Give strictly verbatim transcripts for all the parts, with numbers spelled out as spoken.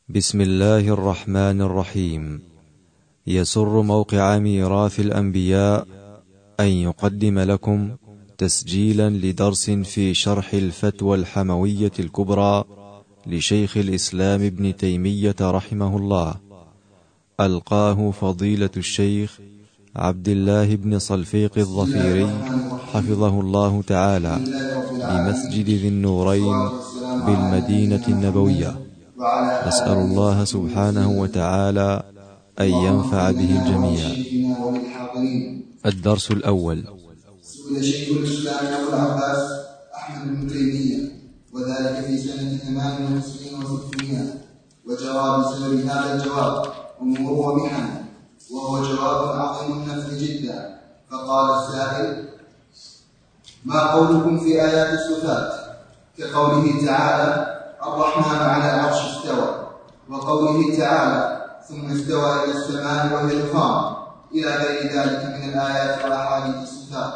بسم الله الرحمن الرحيم. يسر موقع ميراث الأنبياء أن يقدم لكم تسجيلا لدرس في شرح الفتوى الحموية الكبرى لشيخ الإسلام ابن تيمية رحمه الله، ألقاه فضيلة الشيخ عبد الله بن صلفيق الظفيري حفظه الله تعالى بمسجد ذي النورين بالمدينة النبوية. نسأل الله سبحانه وتعالى أن ينفع به الجميع. الدرس الأول. سئل شيخ الإسلام أبو العباس أحمد بن تيمية وذلك في سنة ثمان وتسعين وستمائة، وجرى بسبب هذا الجواب أمور ومحن، وهو جواب عظيم النفع جدا. فقال السائل: ما قولكم في آيات الصفات كقوله تعالى الرحمن على العرش استوى، وقوله تعالى ثم استوى إلى السماء وهي دخان، إلى غير ذلك من الآيات وأحاديث الصفات،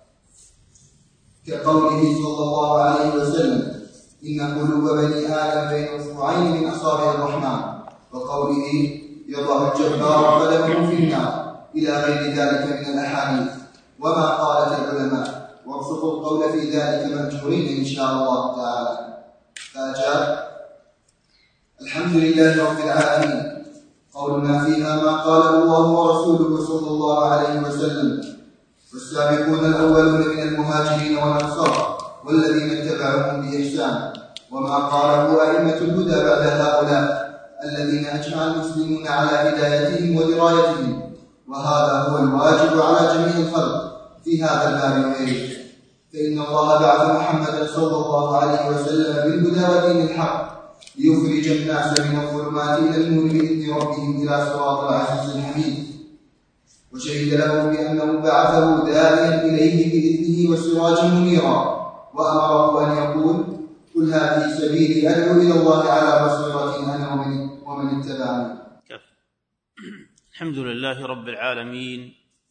كقوله صلى الله عليه وسلم إن قلوب بني آدم بين أصبعين من أصابع الرحمن، وقوله يضع الجبار قدمه في النار، إلى غير ذلك من الأحاديث وما قالت العلماء، وابسطوا القول في ذلك مأجورين إن شاء الله تعالى. فأجاب: الحمد لله رب العالمين، قولنا فيها ما قاله الله ورسوله صلى الله عليه وسلم، والسابقون الأولون من المهاجرين والأنصار والذين اتبعوهم بإحسان، وما قاله أئمة الهدى بعد هؤلاء الذين أجمع المسلمون على هدايتهم ودرايتهم، وهذا هو الواجب على جميع الخلق في هذا الباب وغيره، فإن الله بعث محمدا صلى الله عليه وسلم بالهدى ودين الحق ليخرج الناس من الظلمات إلى النور بإذن ربهم إلى صراط العزيز الحميد، وشهد له بأنه بعثه داعيا إليه بإذنه وسراجا منيرا، وأمره أن يقول: قل هذه سبيلي أدعو إلى الله على بصيرة أنا ومن, ومن اتبعني. الحمد لله رب العالمين،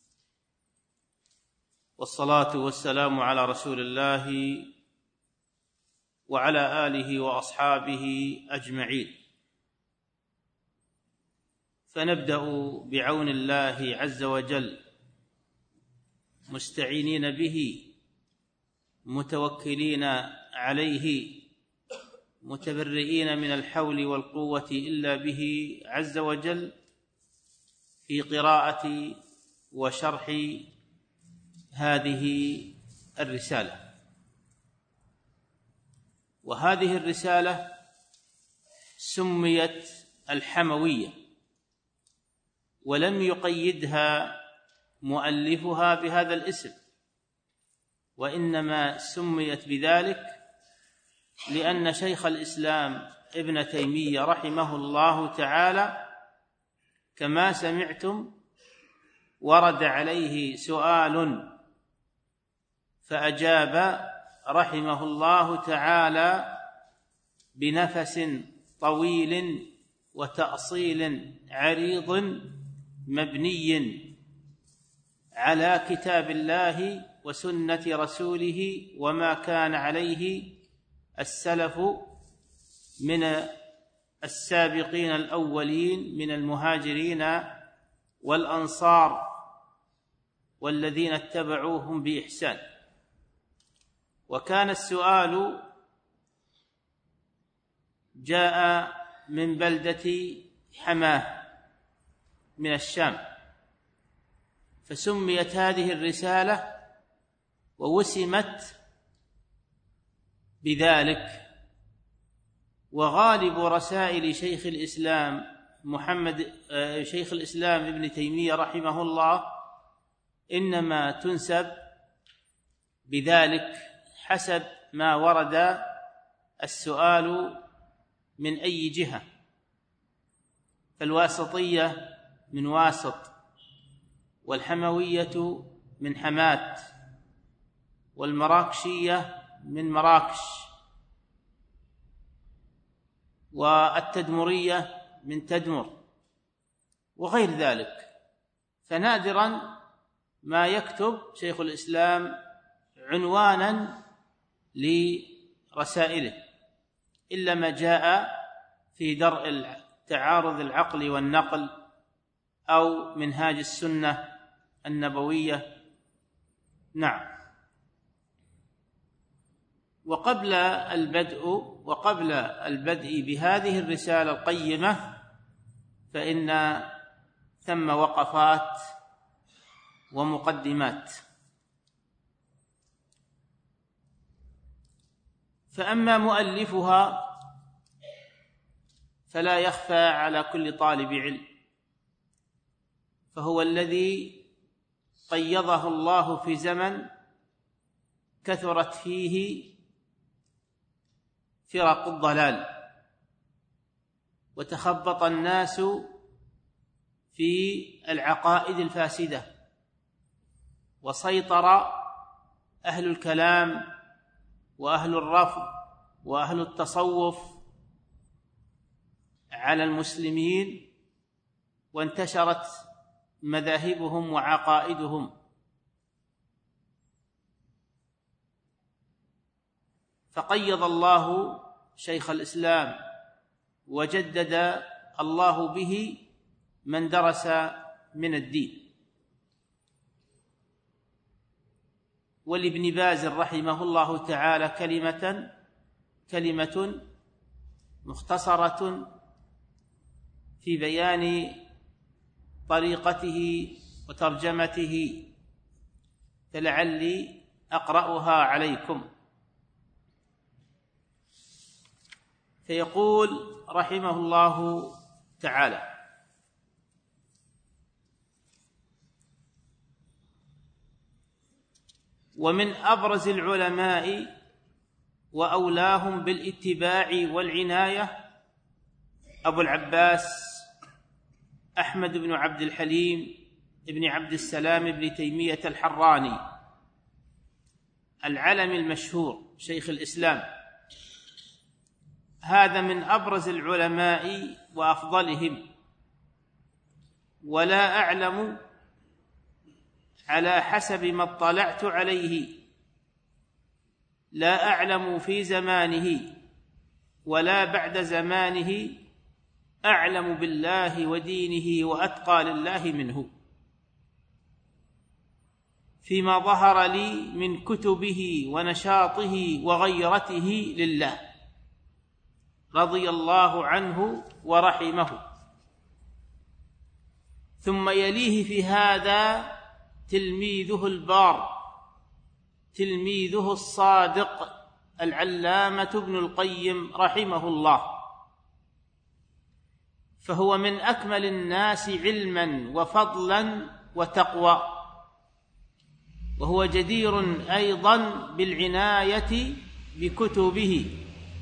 والصلاة والسلام على رسول الله وعلى آله وأصحابه أجمعين. فنبدأ بعون الله عز وجل مستعينين به متوكلين عليه متبرئين من الحول والقوة إلا به عز وجل، في قراءة وشرح هذه الرسالة. وهذه الرسالة سميت الحموية، ولم يقيدها مؤلفها بهذا الاسم، وإنما سميت بذلك لأن شيخ الإسلام ابن تيمية رحمه الله تعالى كما سمعتم ورد عليه سؤال فأجاب رحمه الله تعالى بنفس طويل وتأصيل عريض مبني على كتاب الله وسنة رسوله وما كان عليه السلف من السابقين الأولين من المهاجرين والأنصار والذين اتبعوهم بإحسان. وكان السؤال جاء من بلدة حماه من الشام، فسميت هذه الرسالة ووسمت بذلك. وغالب رسائل شيخ الإسلام محمد شيخ الإسلام ابن تيمية رحمه الله إنما تنسب بذلك حسب ما ورد السؤال من أي جهة. فالواسطية من واسط، والحموية من حمات، والمراكشية من مراكش، والتدمرية من تدمر، وغير ذلك. فنادرا ما يكتب شيخ الإسلام عنوانا لرسائله، إلا ما جاء في درء تعارض العقل والنقل أو منهاج السنة النبوية. نعم. وقبل البدء وقبل البدء بهذه الرسالة القيمة فإن ثم وقفات ومقدمات. فأما مؤلفها فلا يخفى على كل طالب علم، فهو الذي قيضه الله في زمن كثرت فيه فرق الضلال وتخبط الناس في العقائد الفاسدة، وسيطر أهل الكلام وأهل الرفض وأهل التصوف على المسلمين، وانتشرت مذاهبهم وعقائدهم. فقيض الله شيخ الإسلام وجدد الله به من درس من الدين. ولابن باز رحمه الله تعالى كلمة كلمة مختصرة في بيان طريقته وترجمته، فلعلي أقرأها عليكم. فيقول رحمه الله تعالى: ومن أبرز العلماء وأولاهم بالاتباع والعناية أبو العباس أحمد بن عبد الحليم بن عبد السلام بن تيمية الحراني، العلم المشهور شيخ الإسلام. هذا من أبرز العلماء وأفضلهم، ولا أعلم على حسب ما اطلعت عليه، لا أعلم في زمانه ولا بعد زمانه أعلم بالله ودينه وأتقى لله منه، فيما ظهر لي من كتبه ونشاطه وغيرته لله رضي الله عنه ورحمه. ثم يليه في هذا تلميذه البار تلميذه الصادق العلامة ابن القيم رحمه الله، فهو من أكمل الناس علما وفضلا وتقوى، وهو جدير أيضا بالعناية بكتبه،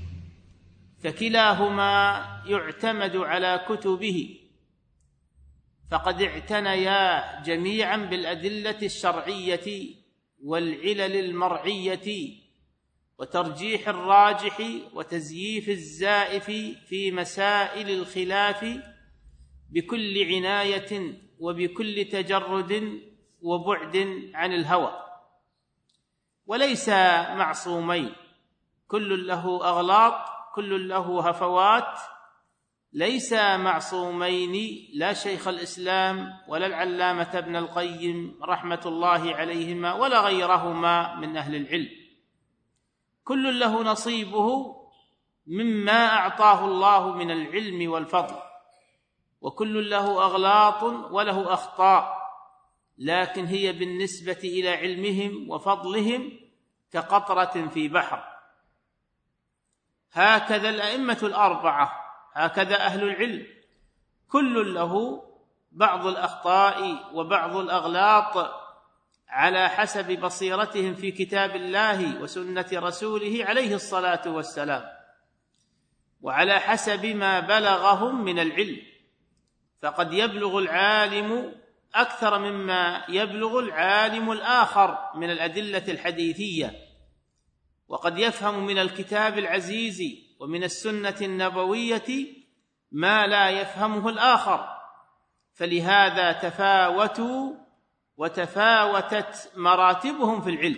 فكلاهما يعتمد على كتبه، فقد اعتنيا جميعا بالأدلة الشرعية والعلل المرعية وترجيح الراجح وتزييف الزائف في مسائل الخلاف بكل عناية وبكل تجرد وبعد عن الهوى. وليس معصومين، كل له أغلاط، كل له هفوات، ليس معصومين، لا شيخ الإسلام ولا العلامة ابن القيم رحمة الله عليهما ولا غيرهما من أهل العلم، كل له نصيبه مما أعطاه الله من العلم والفضل، وكل له أغلاط وله أخطاء، لكن هي بالنسبة إلى علمهم وفضلهم كقطرة في بحر. هكذا الأئمة الأربعة، هكذا أهل العلم، كل له بعض الأخطاء وبعض الأغلاط على حسب بصيرتهم في كتاب الله وسنة رسوله عليه الصلاة والسلام، وعلى حسب ما بلغهم من العلم. فقد يبلغ العالم أكثر مما يبلغ العالم الآخر من الأدلة الحديثية، وقد يفهم من الكتاب العزيز ومن السنة النبوية ما لا يفهمه الآخر، فلهذا تفاوتوا وتفاوتت مراتبهم في العلم،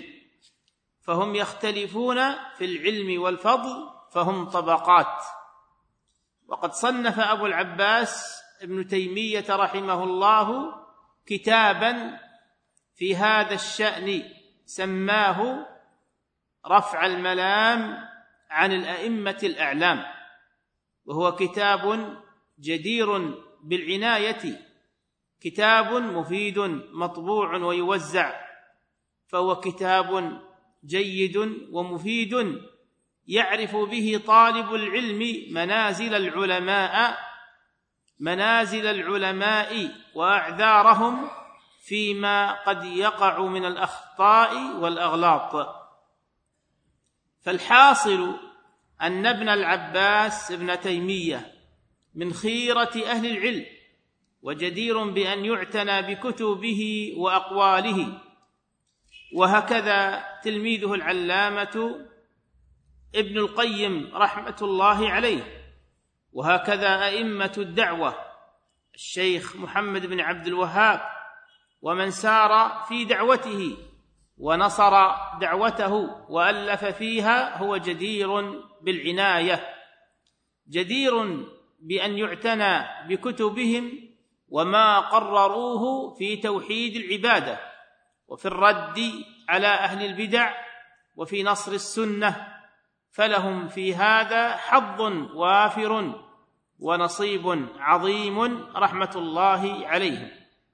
فهم يختلفون في العلم والفضل، فهم طبقات. وقد صنف أبو العباس ابن تيمية رحمه الله كتابا في هذا الشأن سماه رفع الملام عن الأئمة الأعلام، وهو كتاب جدير بالعناية، كتاب مفيد مطبوع ويوزع، فهو كتاب جيد ومفيد يعرف به طالب العلم منازل العلماء منازل العلماء وأعذارهم فيما قد يقع من الأخطاء والأغلاط. فالحاصل أن ابن العباس ابن تيمية من خيرة أهل العلم، وجدير بأن يعتنى بكتبه وأقواله، وهكذا تلميذه العلامة ابن القيم رحمة الله عليه، وهكذا أئمة الدعوة الشيخ محمد بن عبد الوهاب ومن سار في دعوته ونصر دعوته وألف فيها، هو جدير بالعناية، جدير بأن يعتنى بكتبهم وما قرروه في توحيد العبادة، وفي الرد على أهل البدع، وفي نصر السنة، فلهم في هذا حظ وافر ونصيب عظيم رحمة الله عليهم.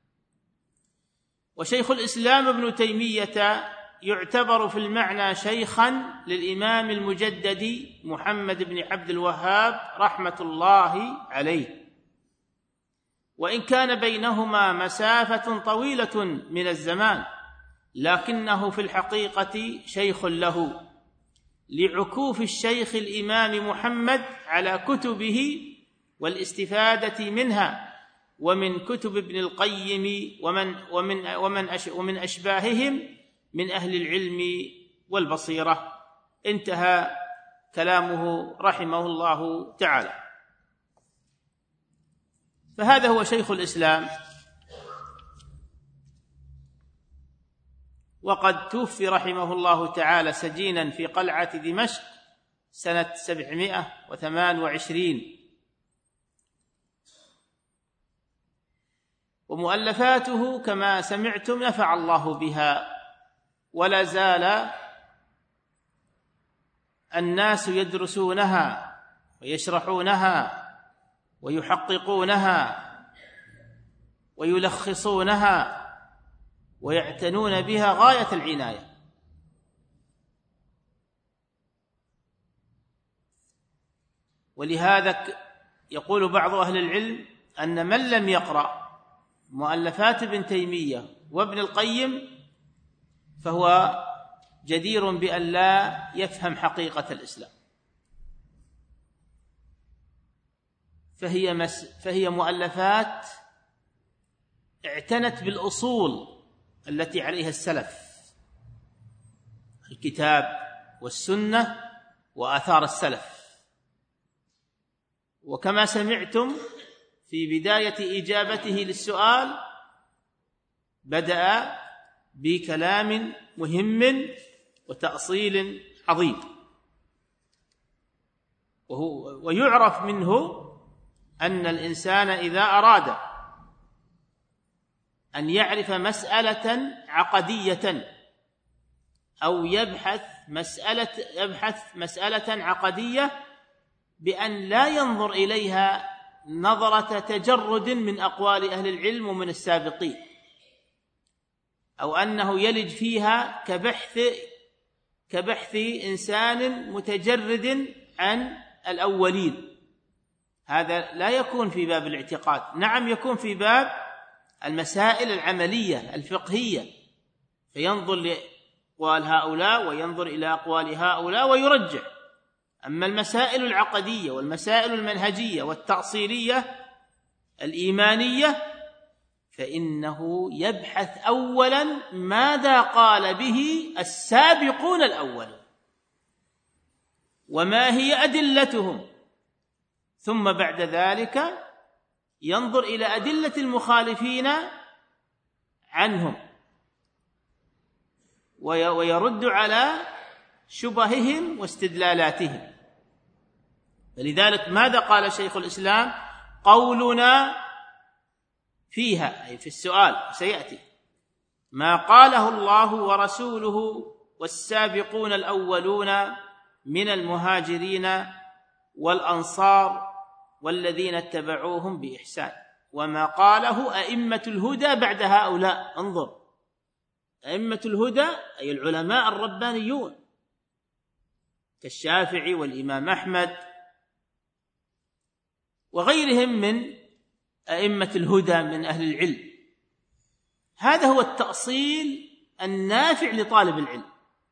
وشيخ الإسلام ابن تيمية يعتبر في المعنى شيخا للإمام المجدد محمد بن عبد الوهاب رحمة الله عليه، وإن كان بينهما مسافة طويلة من الزمان، لكنه في الحقيقة شيخ له، لعكوف الشيخ الإمام محمد على كتبه والاستفادة منها، ومن كتب ابن القيم ومن ومن ومن ومن أشباههم من أهل العلم والبصيرة. انتهى كلامه رحمه الله تعالى. فهذا هو شيخ الإسلام، وقد توفي رحمه الله تعالى سجينا في قلعة دمشق سنة سبعمائة وثمان وعشرين. ومؤلفاته كما سمعتم نفع الله بها، ولا زال الناس يدرسونها ويشرحونها ويحققونها ويلخصونها ويعتنون بها غاية العناية. ولهذا يقول بعض أهل العلم أن من لم يقرأ مؤلفات ابن تيمية وابن القيم فهو جدير بأن لا يفهم حقيقة الإسلام. فهي, مس فهي مؤلفات اعتنت بالأصول التي عليها السلف، الكتاب والسنة وآثار السلف. وكما سمعتم في بداية إجابته للسؤال بدأ بكلام مهم وتأصيل عظيم، وهو ويعرف منه أن الإنسان إذا أراد أن يعرف مسألة عقدية أو يبحث مسألة يبحث مسألة عقدية بأن لا ينظر إليها نظرة تجرد من أقوال أهل العلم ومن السابقين، أو أنه يلج فيها كبحث كبحث إنسان متجرد عن الأولين. هذا لا يكون في باب الاعتقاد، نعم يكون في باب المسائل العملية الفقهية، فينظر لأقوال هؤلاء وينظر إلى أقوال هؤلاء ويرجح. أما المسائل العقدية والمسائل المنهجية والتأصيلية الإيمانية فإنه يبحث أولا ماذا قال به السابقون الأولون وما هي أدلتهم، ثم بعد ذلك ينظر إلى أدلة المخالفين عنهم ويرد على شبههم واستدلالاتهم. فلذلك ماذا قال شيخ الإسلام؟ قولنا فيها، أي في السؤال سيأتي، ما قاله الله ورسوله والسابقون الأولون من المهاجرين والأنصار والذين اتبعوهم بإحسان، وما قاله أئمة الهدى بعد هؤلاء. انظر، أئمة الهدى أي العلماء الربانيون كالشافعي والإمام أحمد وغيرهم من أئمة الهدى من أهل العلم. هذا هو التأصيل النافع لطالب العلم،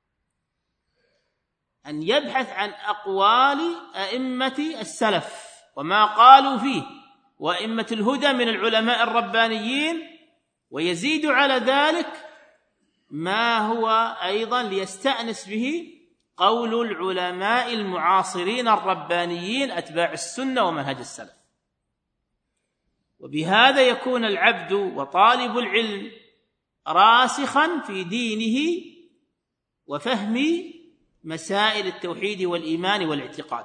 أن يبحث عن أقوال أئمة السلف وما قالوا فيه، وأئمة الهدى من العلماء الربانيين، ويزيد على ذلك ما هو أيضا ليستأنس به قول العلماء المعاصرين الربانيين أتباع السنة ومنهج السلف. وبهذا يكون العبد وطالب العلم راسخا في دينه وفهم مسائل التوحيد والإيمان والاعتقاد،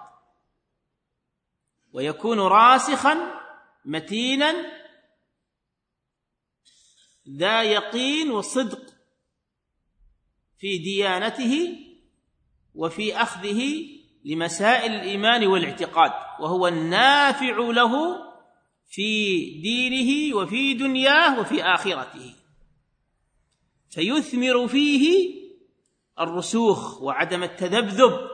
ويكون راسخا متينا ذا يقين وصدق في ديانته وفي أخذه لمسائل الإيمان والاعتقاد، وهو النافع له في دينه وفي دنياه وفي آخرته، فيثمر فيه الرسوخ وعدم التذبذب،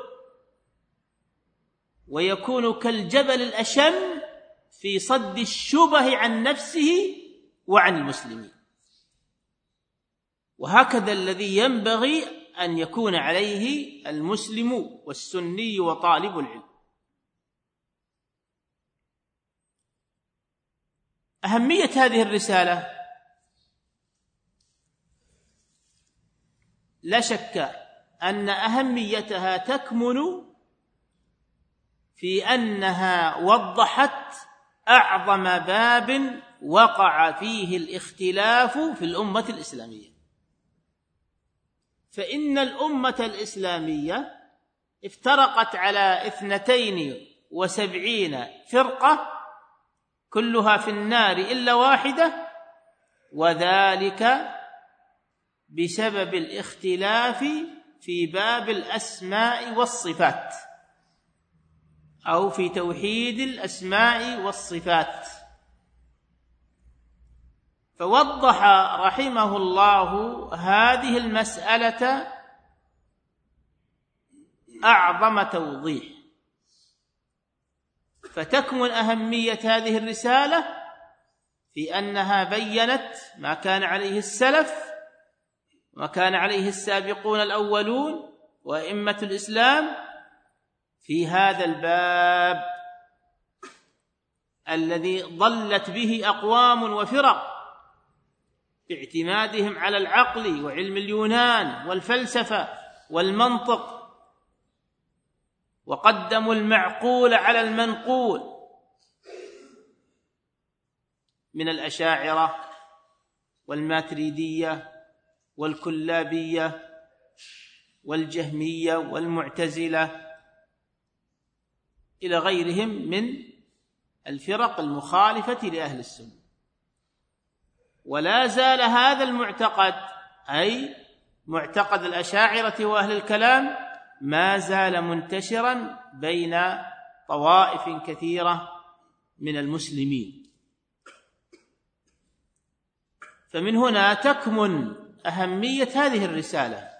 ويكون كالجبل الأشم في صد الشبه عن نفسه وعن المسلمين. وهكذا الذي ينبغي أن يكون عليه المسلم والسني وطالب العلم. أهمية هذه الرسالة لا شك أن أهميتها تكمن في أنها وضحت أعظم باب وقع فيه الاختلاف في الأمة الإسلامية. فإن الأمة الإسلامية افترقت على اثنتين وسبعين فرقة كلها في النار إلا واحدة، وذلك بسبب الاختلاف في باب الأسماء والصفات أو في توحيد الأسماء والصفات. فوضح رحمه الله هذه المسألة أعظم توضيح، فتكمن أهمية هذه الرسالة في أنها بيّنت ما كان عليه السلف وما كان عليه السابقون الأولون وأئمة الإسلام في هذا الباب الذي ضلت به أقوام وفرق باعتمادهم على العقل وعلم اليونان والفلسفة والمنطق، وقدموا المعقول على المنقول من الأشاعرة والماتريدية والكلابية والجهمية والمعتزلة إلى غيرهم من الفرق المخالفة لأهل السنة. ولا زال هذا المعتقد، أي معتقد الأشاعرة وأهل الكلام، ما زال منتشرا بين طوائف كثيرة من المسلمين. فمن هنا تكمن أهمية هذه الرسالة.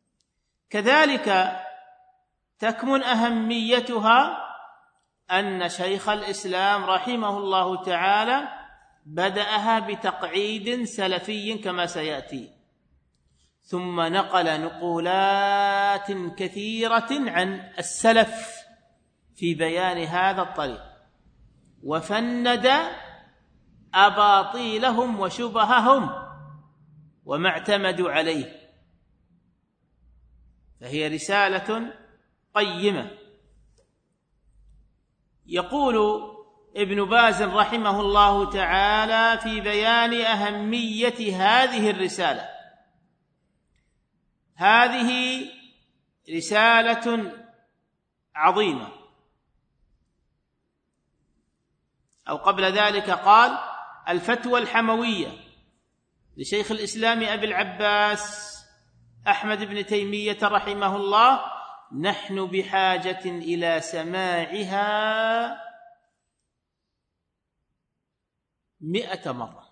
كذلك تكمن أهميتها أن شيخ الإسلام رحمه الله تعالى بدأها بتقعيد سلفي كما سيأتي، ثم نقل نقولات كثيرة عن السلف في بيان هذا الطريق، وفند أباطيلهم وشبههم وما اعتمدوا عليه. فهي رسالة قيمة. يقول ابن باز رحمه الله تعالى في بيان أهمية هذه الرسالة: هذه رسالة عظيمة أو قبل ذلك قال الفتوى الحموية لشيخ الإسلام أبي العباس أحمد بن تيمية رحمه الله: نحن بحاجة إلى سماعها مئة مرة.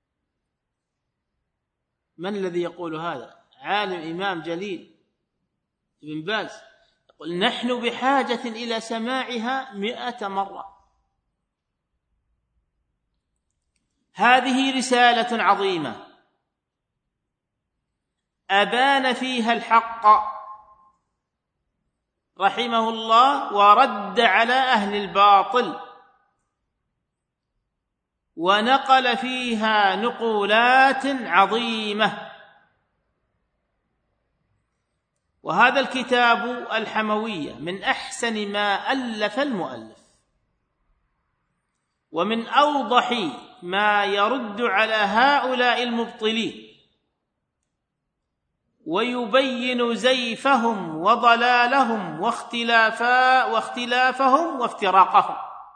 من الذي يقول هذا؟ عالم إمام جليل ابن باز يقول: نحن بحاجة إلى سماعها مئة مرة. هذه رسالة عظيمة أبان فيها الحق رحمه الله ورد على أهل الباطل، ونقل فيها نقولات عظيمة. وهذا الكتاب الحموية من أحسن ما ألف المؤلف، ومن أوضح ما يرد على هؤلاء المبطلين ويبين زيفهم وضلالهم واختلافا واختلافهم وافتراقهم.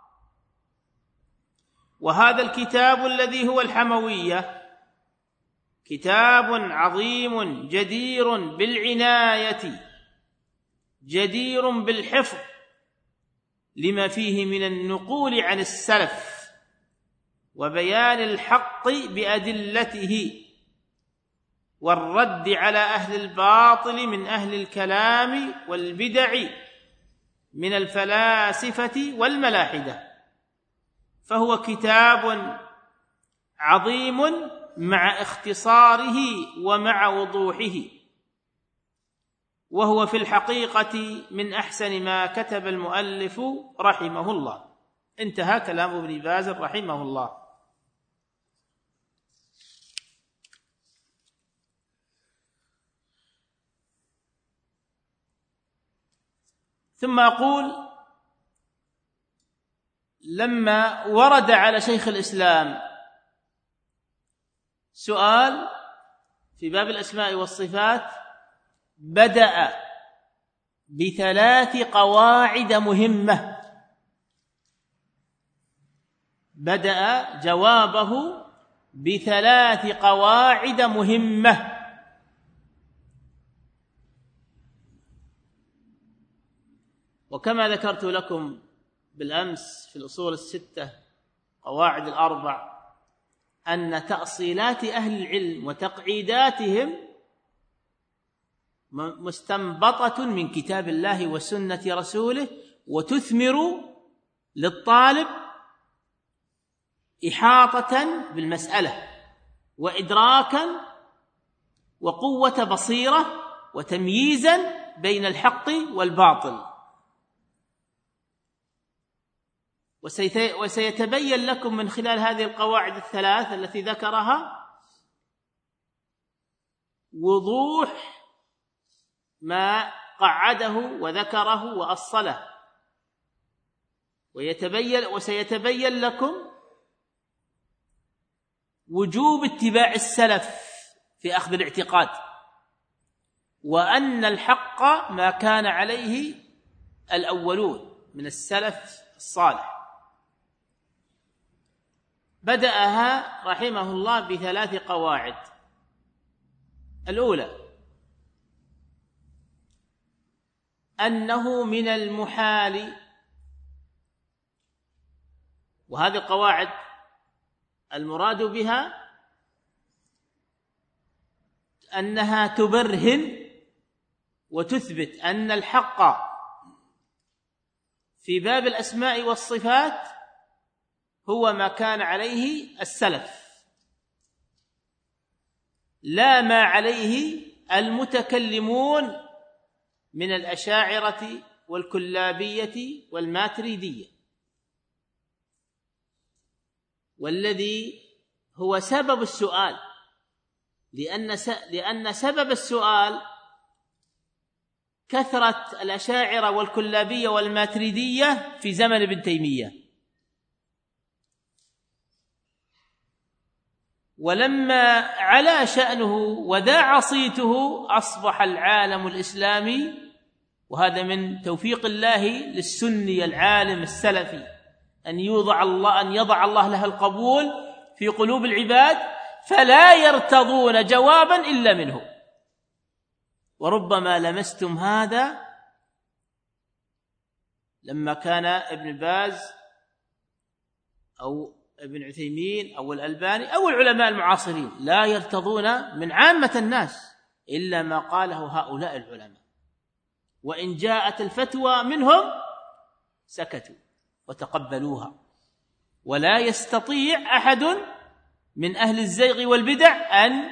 وهذا الكتاب الذي هو الحموية كتاب عظيم جدير بالعناية، جدير بالحفظ، لما فيه من النقول عن السلف وبيان الحق بأدلته، والرد على أهل الباطل من أهل الكلام والبدع من الفلاسفة والملاحدة. فهو كتاب عظيم مع اختصاره ومع وضوحه، وهو في الحقيقة من أحسن ما كتب المؤلف رحمه الله. انتهى كلام ابن باز رحمه الله. ثم أقول: لما ورد على شيخ الإسلام سؤال في باب الأسماء والصفات بدأ بثلاث قواعد مهمة، بدأ جوابه بثلاث قواعد مهمة. وكما ذكرت لكم بالأمس في الأصول الستة قواعد الأربع أن تأصيلات أهل العلم وتقعيداتهم مستنبطة من كتاب الله وسنة رسوله، وتثمر للطالب إحاطة بالمسألة وإدراكا وقوة بصيرة وتمييزا بين الحق والباطل. وسيتبين لكم من خلال هذه القواعد الثلاث التي ذكرها وضوح ما قعده وذكره وأصله، ويتبين وسيتبين لكم وجوب اتباع السلف في أخذ الاعتقاد، وأن الحق ما كان عليه الأولون من السلف الصالح. بدأها رحمه الله بثلاث قواعد. الأولى: أنه من المحال، وهذه القواعد المراد بها أنها تبرهن وتثبت أن الحق في باب الأسماء والصفات هو ما كان عليه السلف، لا ما عليه المتكلمون من الأشاعرة والكلابية والماتريدية، والذي هو سبب السؤال، لأن لأن سبب السؤال كثرة الأشاعرة والكلابية والماتريدية في زمن ابن تيمية. ولما علا شأنه وذاع صيته أصبح العالم الإسلامي، وهذا من توفيق الله للسني العالم السلفي أن يوضع الله أن يضع الله لها القبول في قلوب العباد، فلا يرتضون جوابا إلا منه. وربما لمستم هذا لما كان ابن باز أو ابن عثيمين أو الألباني أو العلماء المعاصرين لا يرتضون من عامة الناس إلا ما قاله هؤلاء العلماء، وإن جاءت الفتوى منهم سكتوا وتقبلوها. ولا يستطيع أحد من أهل الزيغ والبدع أن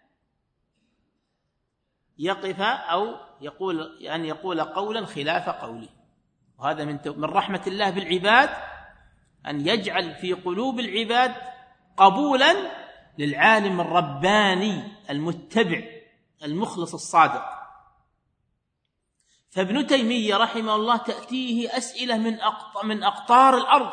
يقف أو يقول أن يقول قولا خلاف قوله. وهذا من من رحمة الله بالعباد أن يجعل في قلوب العباد قبولا للعالم الرباني المتبع المخلص الصادق. فابن تيمية رحمه الله تأتيه أسئلة من من أقطار الأرض،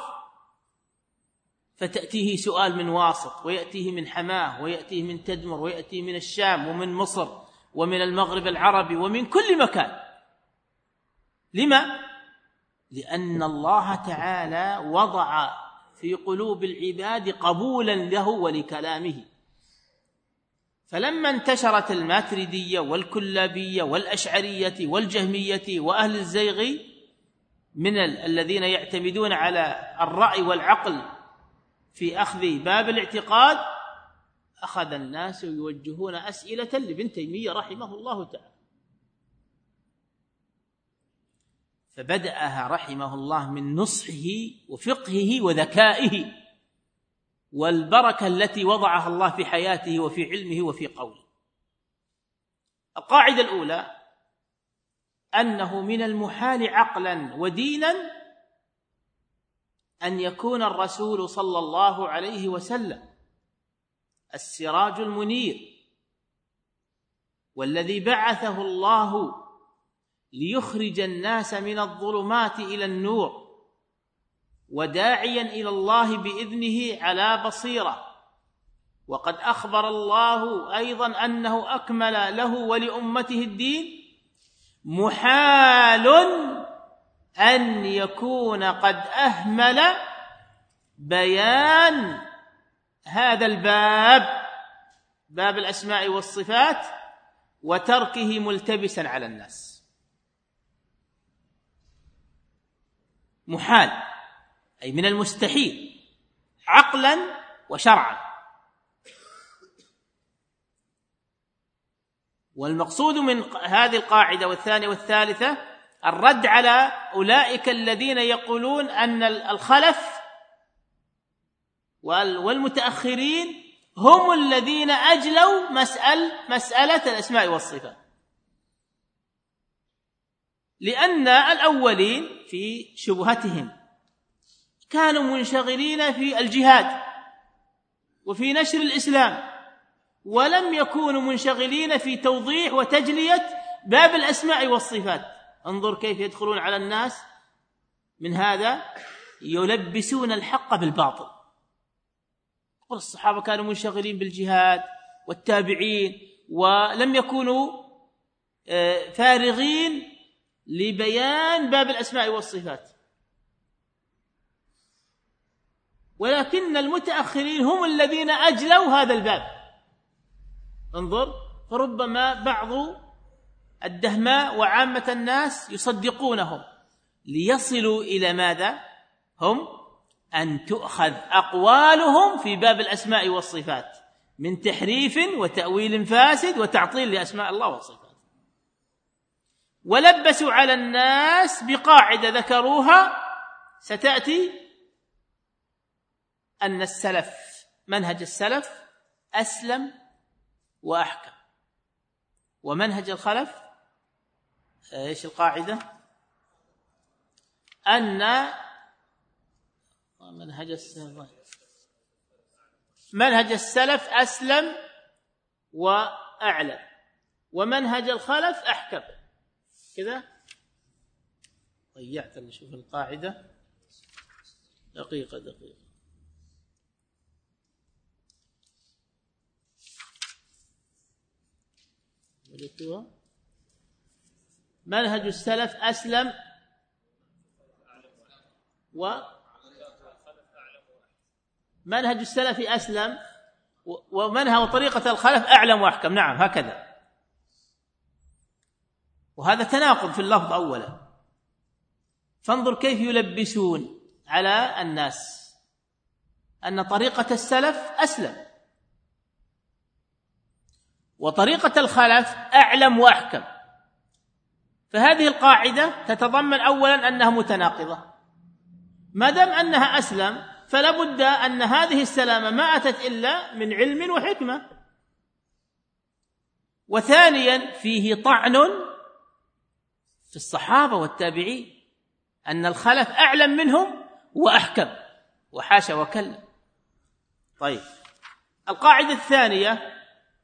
فتأتيه سؤال من واسط، ويأتيه من حماه، ويأتيه من تدمر، ويأتيه من الشام ومن مصر ومن المغرب العربي ومن كل مكان. لما؟ لأن الله تعالى وضع في قلوب العباد قبولا له ولكلامه. فلما انتشرت الماتريدية والكلابية والأشعرية والجهمية وأهل الزيغ من الذين يعتمدون على الرأي والعقل في أخذ باب الاعتقاد، أخذ الناس يوجهون أسئلة لابن تيمية رحمه الله تعالى، فبدأها رحمه الله من نصحه وفقهه وذكائه والبركة التي وضعها الله في حياته وفي علمه وفي قوله. القاعدة الأولى أنه من المحال عقلا ودينا أن يكون الرسول صلى الله عليه وسلم السراج المنير والذي بعثه الله ليخرج الناس من الظلمات إلى النور وداعيا إلى الله بإذنه على بصيرة. وقد أخبر الله أيضا أنه أكمل له ولأمته الدين. محال أن يكون قد أهمل بيان هذا الباب، باب الأسماء والصفات، وتركه ملتبسا على الناس. محال أي من المستحيل عقلا وشرعا. والمقصود من هذه القاعدة والثانية والثالثة الرد على أولئك الذين يقولون أن الخلف والمتأخرين هم الذين أجلوا مسألة مسألة الأسماء والصفات، لأن الأولين في شبهتهم كانوا منشغلين في الجهاد وفي نشر الإسلام، ولم يكونوا منشغلين في توضيح وتجلية باب الأسماء والصفات. انظر كيف يدخلون على الناس من هذا، يلبسون الحق بالباطل. الصحابة كانوا منشغلين بالجهاد والتابعين، ولم يكونوا فارغين لبيان باب الأسماء والصفات. ولكن المتأخرين هم الذين أجلوا هذا الباب. انظر، فربما بعض الدهماء وعامة الناس يصدقونهم ليصلوا إلى ماذا؟ هم أن تؤخذ أقوالهم في باب الأسماء والصفات من تحريف وتأويل فاسد وتعطيل لأسماء الله وصفاته. ولبسوا على الناس بقاعدة ذكروها ستأتي، أن السلف منهج السلف أسلم وأحكم، ومنهج الخلف إيش القاعدة؟ أن منهج السلف منهج السلف أسلم وأعلم، ومنهج الخلف أحكم. كذا ضيعت اللي شوف القاعدة. دقيقة دقيقة وجدتها. منهج السلف أسلم و منهج السلف أسلم ومنهج وطريقة الخلف أعلم وأحكم. نعم هكذا. وهذا تناقض في اللفظ أولا. فانظر كيف يلبسون على الناس أن طريقة السلف أسلم وطريقة الخلف أعلم وأحكم. فهذه القاعدة تتضمن أولا أنها متناقضة. ما دام أنها أسلم فلا بد أن هذه السلامة ما أتت إلا من علم وحكمة. وثانيا فيه طعن في الصحابة والتابعين أن الخلف أعلم منهم وأحكم، وحاشا وكلا. طيب، القاعدة الثانية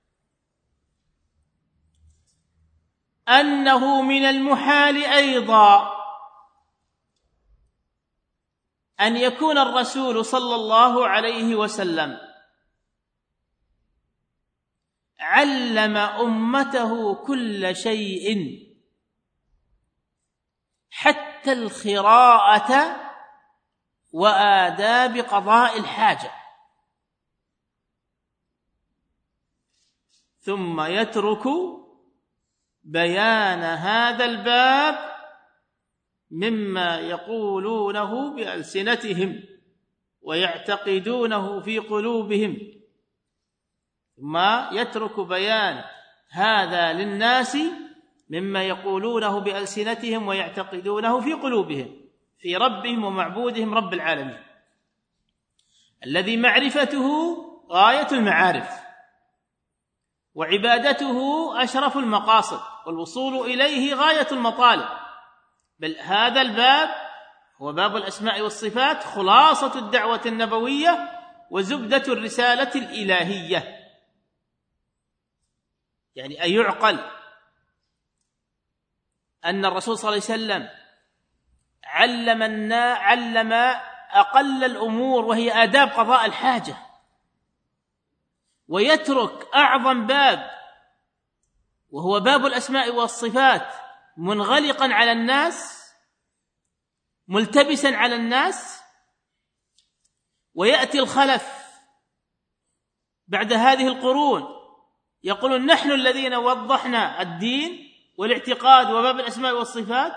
أنه من المحال أيضا أن يكون الرسول صلى الله عليه وسلم علم أمته كل شيء حتى الخراءة وآداب قضاء الحاجة، ثم يترك بيان هذا الباب مما يقولونه بألسنتهم ويعتقدونه في قلوبهم، ثم يترك بيان هذا للناس مما يقولونه بألسنتهم ويعتقدونه في قلوبهم في ربهم ومعبودهم رب العالمين، الذي معرفته غاية المعارف وعبادته أشرف المقاصد والوصول إليه غاية المطالب. بل هذا الباب هو باب الأسماء والصفات، خلاصة الدعوة النبوية وزبدة الرسالة الإلهية. يعني أن يعقل أن الرسول صلى الله عليه وسلم علم النا علم أقل الأمور وهي آداب قضاء الحاجة، ويترك أعظم باب وهو باب الأسماء والصفات منغلقا على الناس ملتبسا على الناس، ويأتي الخلف بعد هذه القرون يقولون نحن الذين وضحنا الدين والاعتقاد وباب الأسماء والصفات،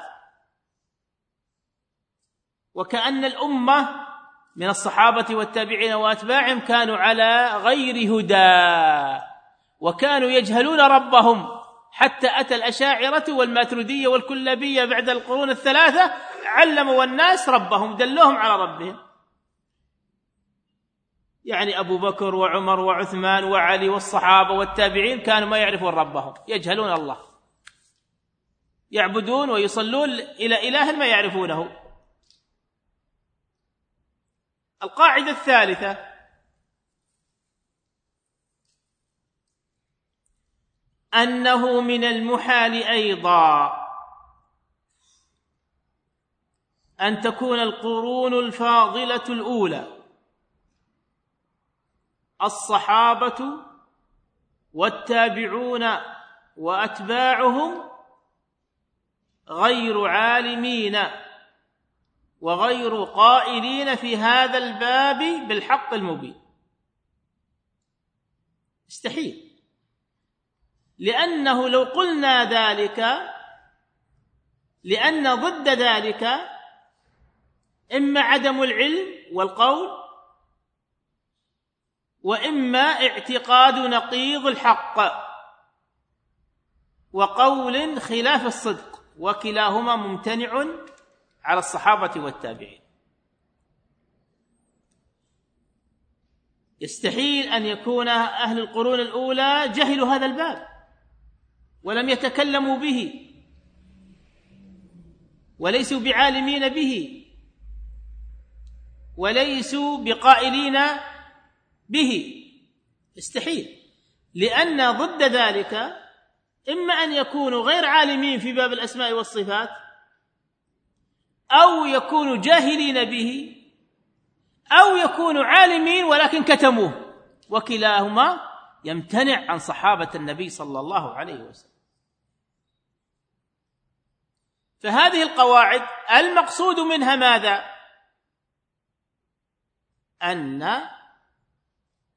وكأن الأمة من الصحابة والتابعين وأتباعهم كانوا على غير هدى وكانوا يجهلون ربهم، حتى أتى الأشاعرة والماتريدية والكلابية بعد القرون الثلاثة علموا الناس ربهم، دلوهم على ربهم. يعني أبو بكر وعمر وعثمان وعلي والصحابة والتابعين كانوا ما يعرفون ربهم، يجهلون الله، يعبدون ويصلون إلى إله ما يعرفونه. القاعدة الثالثة أنه من المحال أيضا أن تكون القرون الفاضلة الأولى الصحابة والتابعون وأتباعهم غير عالمين وغير قائلين في هذا الباب بالحق المبين. استحيل، لأنه لو قلنا ذلك لأن ضد ذلك إما عدم العلم والقول، وإما اعتقاد نقيض الحق وقول خلاف الصدق، وكلاهما ممتنع على الصحابة والتابعين. يستحيل أن يكون أهل القرون الأولى جهلوا هذا الباب ولم يتكلموا به وليسوا بعالمين به وليسوا بقائلين به. استحيل، لأن ضد ذلك إما أن يكونوا غير عالمين في باب الأسماء والصفات أو يكونوا جاهلين به أو يكونوا عالمين ولكن كتموه، وكلاهما يمتنع عن صحابة النبي صلى الله عليه وسلم. فهذه القواعد المقصود منها ماذا؟ أن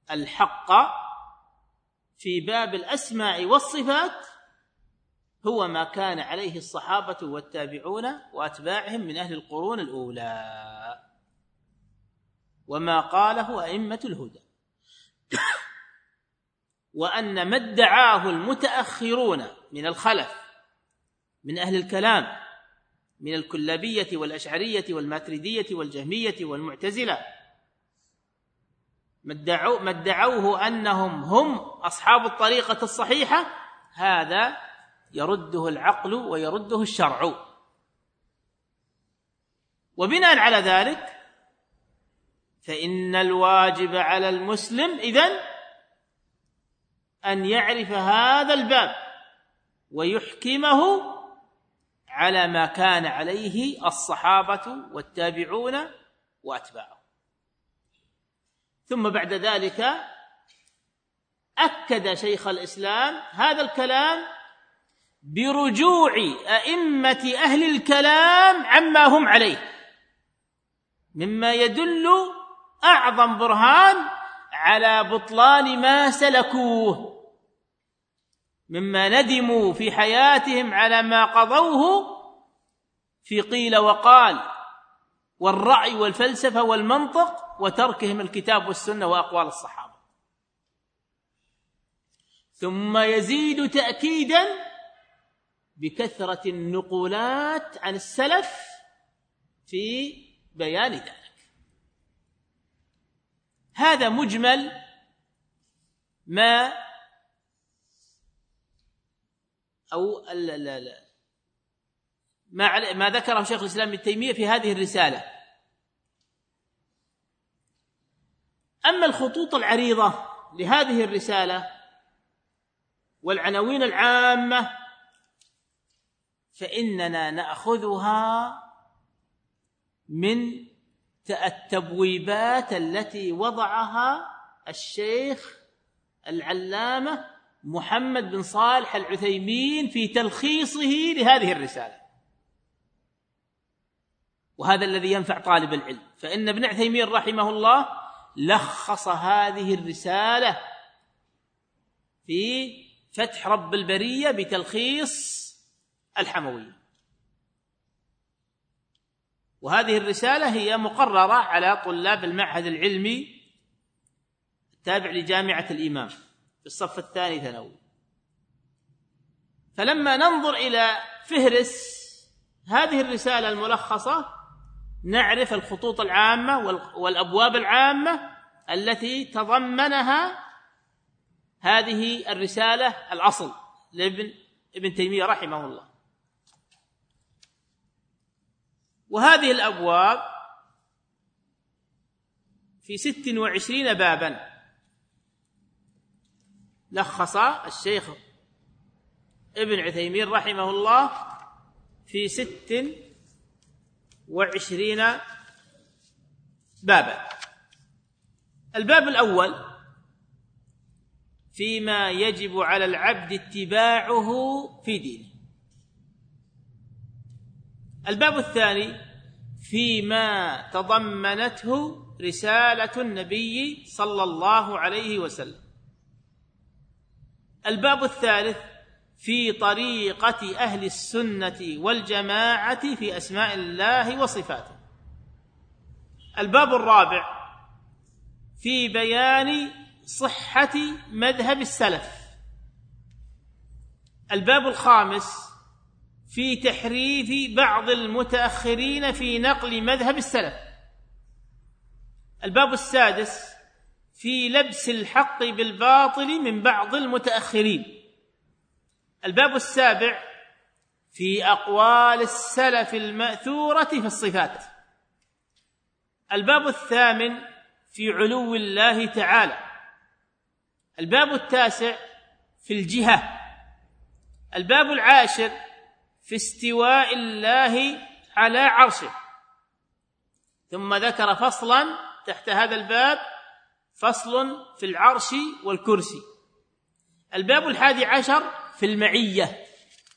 الحق في باب الأسماء والصفات هو ما كان عليه الصحابة والتابعون وأتباعهم من أهل القرون الأولى، وما قاله أئمة الهدى، وأن ما ادعاه المتأخرون من الخلف من أهل الكلام من الكلابية والأشعرية والماتريدية والجهمية والمعتزلة، ما ادعوه أنهم هم أصحاب الطريقة الصحيحة، هذا يرده العقل ويرده الشرع. وبناء على ذلك فإن الواجب على المسلم إذن أن يعرف هذا الباب ويحكمه على ما كان عليه الصحابة والتابعون وأتباعهم. ثم بعد ذلك أكد شيخ الإسلام هذا الكلام برجوع أئمة أهل الكلام عما هم عليه، مما يدل أعظم برهان على بطلان ما سلكوه، مما ندموا في حياتهم على ما قضوه في قيل وقال والرأي والفلسفة والمنطق، وتركهم الكتاب والسنة وأقوال الصحابة. ثم يزيد تأكيدا بكثرة النقولات عن السلف في بيان ذلك. هذا مجمل ما أو لا لا لا ما ما ذكره شيخ الإسلام ابن تيمية في هذه الرسالة. أما الخطوط العريضة لهذه الرسالة والعناوين العامة فإننا نأخذها من التبويبات التي وضعها الشيخ العلامة محمد بن صالح العثيمين في تلخيصه لهذه الرسالة، وهذا الذي ينفع طالب العلم. فإن ابن عثيمين رحمه الله لخص هذه الرسالة في فتح رب البرية بتلخيص الحموية، وهذه الرسالة هي مقررة على طلاب المعهد العلمي التابع لجامعة الإمام في الصف الثاني ثانوي. فلما ننظر إلى فهرس هذه الرسالة الملخصة نعرف الخطوط العامة والأبواب العامة التي تضمنها هذه الرسالة الأصل لابن ابن تيمية رحمه الله. وهذه الأبواب في ست وعشرين بابا لخص الشيخ ابن عثيمين رحمه الله في ست وعشرين بابا. الباب الأول فيما يجب على العبد اتباعه في دينه. الباب الثاني فيما تضمنته رسالة النبي صلى الله عليه وسلم. الباب الثالث في طريقة أهل السنة والجماعة في أسماء الله وصفاته. الباب الرابع في بيان صحة مذهب السلف. الباب الخامس في تحريف بعض المتأخرين في نقل مذهب السلف. الباب السادس في لبس الحق بالباطل من بعض المتأخرين. الباب السابع في أقوال السلف المأثورة في الصفات. الباب الثامن في علو الله تعالى. الباب التاسع في الجهة. الباب العاشر في استواء الله على عرشه. ثم ذكر فصلا تحت هذا الباب، فصل في العرش والكرسي. الباب الحادي عشر في المعية.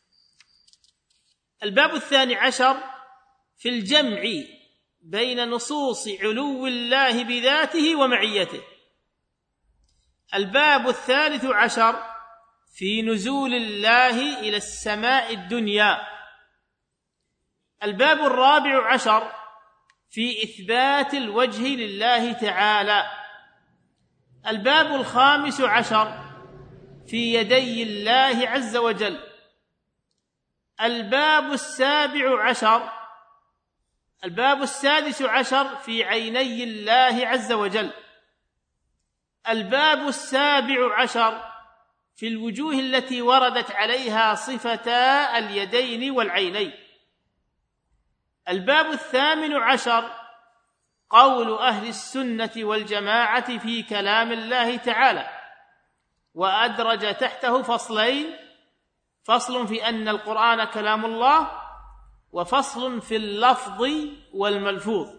الباب الثاني عشر في الجمع بين نصوص علو الله بذاته ومعيته. الباب الثالث عشر في نزول الله إلى السماء الدنيا. الباب الرابع عشر في إثبات الوجه لله تعالى. الباب الخامس عشر في يدي الله عز وجل. الباب السابع عشر الباب السادس عشر في عيني الله عز وجل. الباب السابع عشر في الوجوه التي وردت عليها صفتا اليدين والعينين. الباب الثامن عشر قول أهل السنة والجماعة في كلام الله تعالى، وأدرج تحته فصلين: فصل في أن القرآن كلام الله، وفصل في اللفظ والملفوظ.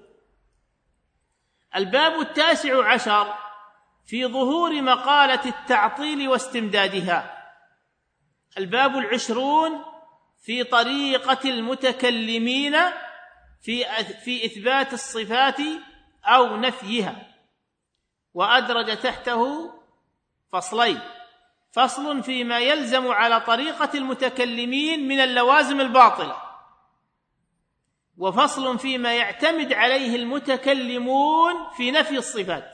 الباب التاسع عشر في ظهور مقالة التعطيل واستمدادها. الباب العشرون في طريقة المتكلمين في في إثبات الصفات أو نفيها، وأدرج تحته فصلين: فصل فيما يلزم على طريقة المتكلمين من اللوازم الباطلة، وفصل فيما يعتمد عليه المتكلمون في نفي الصفات.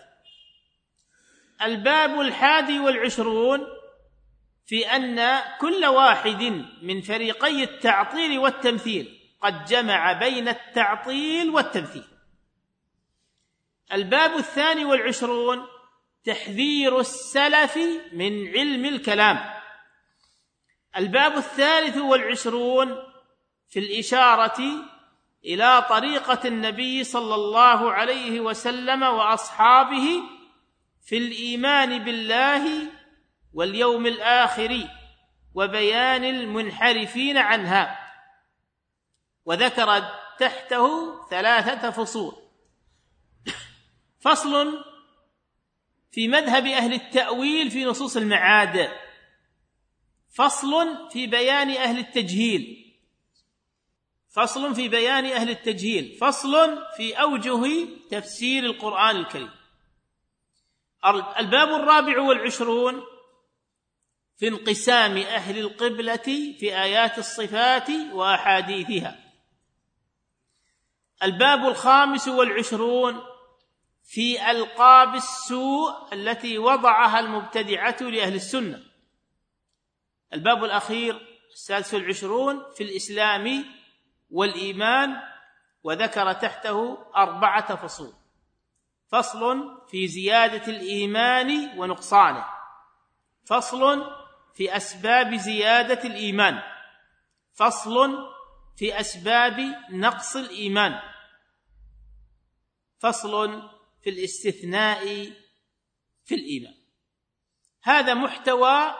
الباب الحادي والعشرون في أن كل واحد من فريقي التعطيل والتمثيل قد جمع بين التعطيل والتمثيل. الباب الثاني والعشرون تحذير السلف من علم الكلام. الباب الثالث والعشرون في الإشارة إلى طريقة النبي صلى الله عليه وسلم وأصحابه في الإيمان بالله واليوم الآخر وبيان المنحرفين عنها، وذكر تحته ثلاثة فصول: فصل في مذهب أهل التأويل في نصوص المعاد، فصل في بيان أهل التجهيل فصل في بيان أهل التجهيل فصل في أوجه تفسير القرآن الكريم. الباب الرابع والعشرون في انقسام أهل القبلة في آيات الصفات وأحاديثها. الباب الخامس والعشرون في ألقاب السوء التي وضعها المبتدعة لأهل السنة. الباب الأخير السادس والعشرون في الإسلام والإيمان، وذكر تحته أربعة فصول: فصل في زيادة الإيمان ونقصانه، فصل في أسباب زيادة الإيمان، فصل في أسباب نقص الإيمان، فصل في الاستثناء في الإيمان. هذا محتوى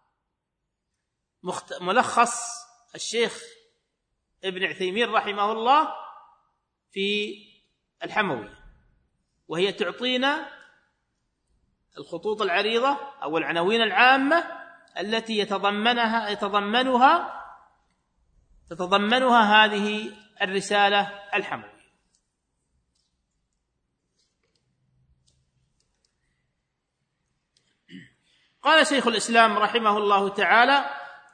ملخص الشيخ ابن عثيمين رحمه الله في الحموية، وهي تعطينا الخطوط العريضة أو العناوين العامة التي يتضمنها يتضمنها تتضمنها هذه الرسالة الحموية. قال شيخ الإسلام رحمه الله تعالى: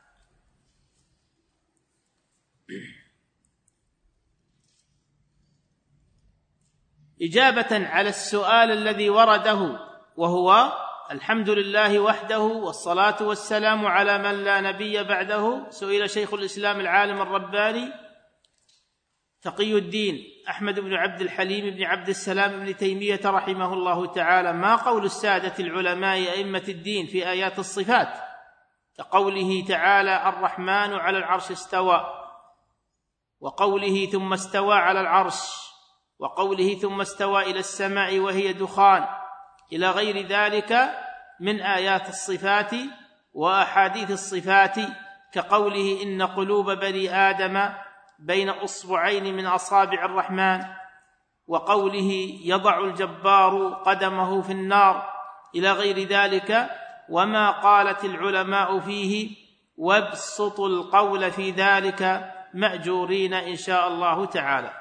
إجابة على السؤال الذي ورده، وهو الحمد لله وحده والصلاة والسلام على من لا نبي بعده، سئل شيخ الإسلام العالم الرباني تقي الدين أحمد بن عبد الحليم بن عبد السلام بن تيمية رحمه الله تعالى: ما قول السادة العلماء أئمة الدين في آيات الصفات كقوله تعالى: الرحمن على العرش استوى، وقوله ثم استوى على العرش، وقوله ثم استوى إلى السماء وهي دخان، إلى غير ذلك من آيات الصفات وأحاديث الصفات، كقوله: إن قلوب بني آدم بين أصبعين من أصابع الرحمن، وقوله: يضع الجبار قدمه في النار، إلى غير ذلك، وما قالت العلماء فيه، وابسطوا القول في ذلك مأجورين إن شاء الله تعالى.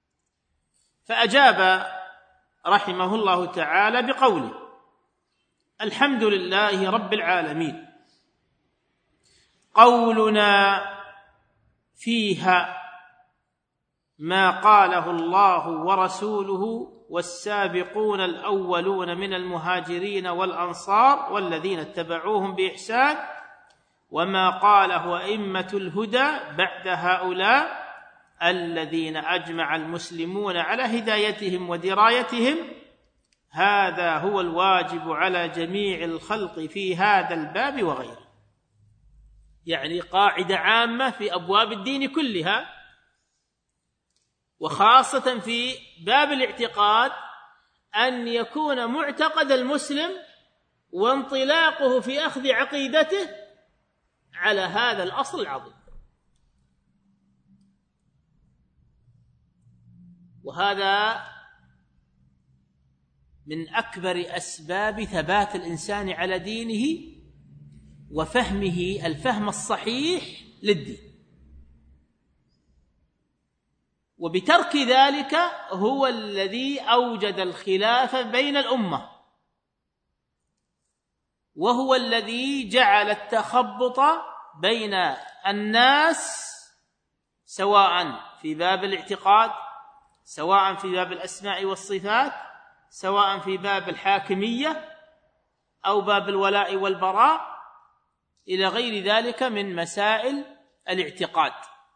فأجاب رحمه الله تعالى بقوله: الحمد لله رب العالمين. قولنا فيها ما قاله الله ورسوله والسابقون الأولون من المهاجرين والأنصار والذين اتبعوهم بإحسان وما قاله أئمة الهدى بعد هؤلاء الذين أجمع المسلمون على هدايتهم ودرايتهم، هذا هو الواجب على جميع الخلق في هذا الباب وغيره. يعني قاعدة عامة في أبواب الدين كلها، وخاصة في باب الاعتقاد، أن يكون معتقد المسلم وانطلاقه في أخذ عقيدته على هذا الأصل العظيم. وهذا من أكبر أسباب ثبات الإنسان على دينه وفهمه الفهم الصحيح للدين. وبترك ذلك هو الذي أوجد الخلاف بين الأمة، وهو الذي جعل التخبط بين الناس سواء في باب الاعتقاد، سواء في باب الأسماء والصفات، سواء في باب الحاكمية أو باب الولاء والبراء إلى غير ذلك من مسائل الاعتقاد.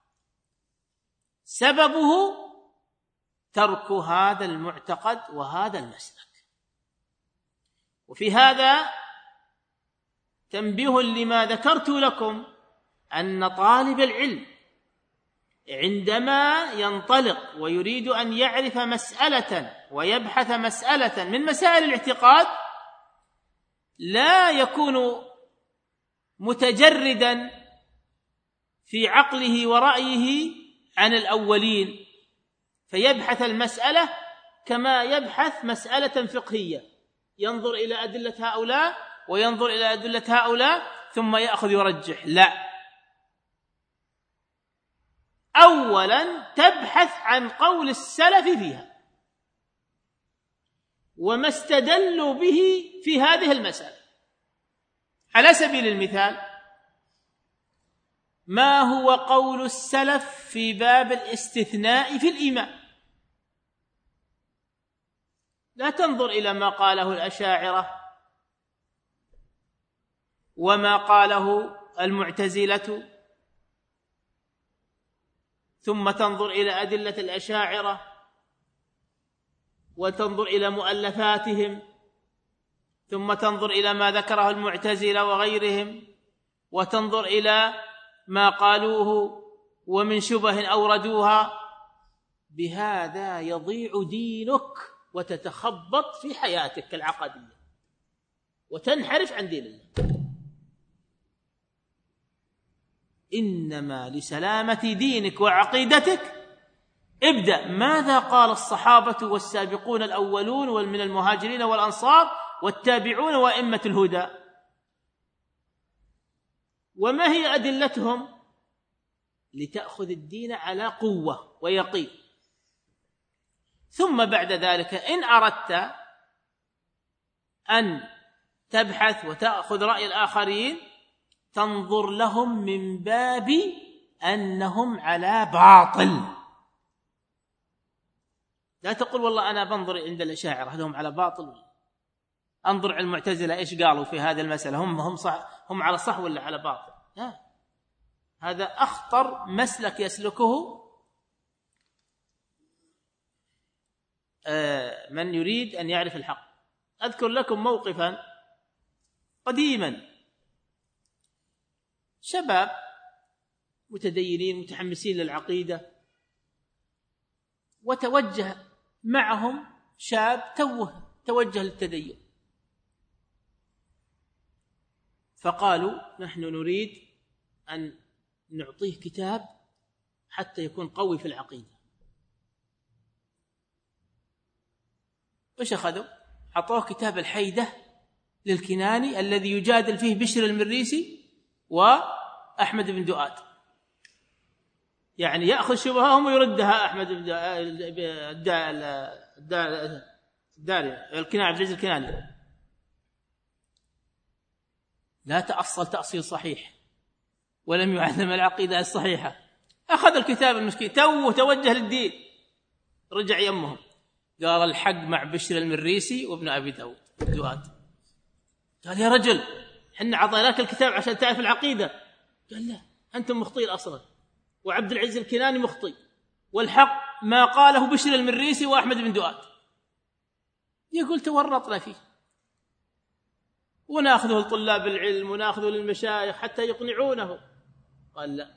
سببه ترك هذا المعتقد وهذا المسلك. وفي هذا تنبيه لما ذكرت لكم، أن طالب العلم عندما ينطلق ويريد أن يعرف مسألة ويبحث مسألة من مسائل الاعتقاد لا يكون متجردا في عقله ورأيه عن الأولين، فيبحث المسألة كما يبحث مسألة فقهية، ينظر إلى أدلة هؤلاء وينظر إلى أدلة هؤلاء ثم يأخذ يرجح. لا، أولا تبحث عن قول السلف فيها وما استدلوا به في هذه المسألة. على سبيل المثال، ما هو قول السلف في باب الاستثناء في الإيمان؟ لا تنظر إلى ما قاله الأشاعرة وما قاله المعتزلة ثم تنظر إلى أدلة الأشاعرة وتنظر إلى مؤلفاتهم ثم تنظر إلى ما ذكره المعتزلة وغيرهم وتنظر إلى ما قالوه ومن شبه أوردوها. بهذا يضيع دينك وتتخبط في حياتك العقدية وتنحرف عن دين الله. إنما لسلامة دينك وعقيدتك ابدأ ماذا قال الصحابة والسابقون الأولون ومن المهاجرين والأنصار والتابعون وأئمة الهدى، وما هي أدلتهم، لتأخذ الدين على قوة ويقين. ثم بعد ذلك إن أردت أن تبحث وتأخذ رأي الآخرين تنظر لهم من باب أنهم على باطل. لا تقول والله أنا بنظر عند الأشاعرة هل هم على باطل، انظر على المعتزلة إيش قالوا في هذه المسألة، هم هم صح، هم على صح ولا على باطل؟ لا، هذا أخطر مسلك يسلكه من يريد أن يعرف الحق. أذكر لكم موقفا قديما، شباب متدينين متحمسين للعقيدة، وتوجه معهم شاب توه توجه للتدين، فقالوا نحن نريد أن نعطيه كتاب حتى يكون قوي في العقيدة. وش أخذوا؟ أعطوه كتاب الحيدة للكناني الذي يجادل فيه بشر المريسي وأحمد بن دؤاد، يعني يأخذ شبههم ويردها أحمد بن الداري الكناني عبد العزيز الكناني. لا تأصل تأصيل صحيح ولم يعلم العقيدة الصحيحة. أخذ الكتاب المسكين توه توجه للدين، رجع يمهم قال الحق مع بشر المريسي وابن أبي داود الدؤاد. قال يا رجل حنا عطيناك الكتاب عشان تعرف العقيدة. قال لا، أنتم مخطئين أصلا، وعبد العزيز الكناني مخطئ، والحق ما قاله بشر المريسي وأحمد بن دؤاد. يقول تورطنا فيه وناخذه لطلاب العلم وناخذه للمشايخ حتى يقنعونه. قال لا،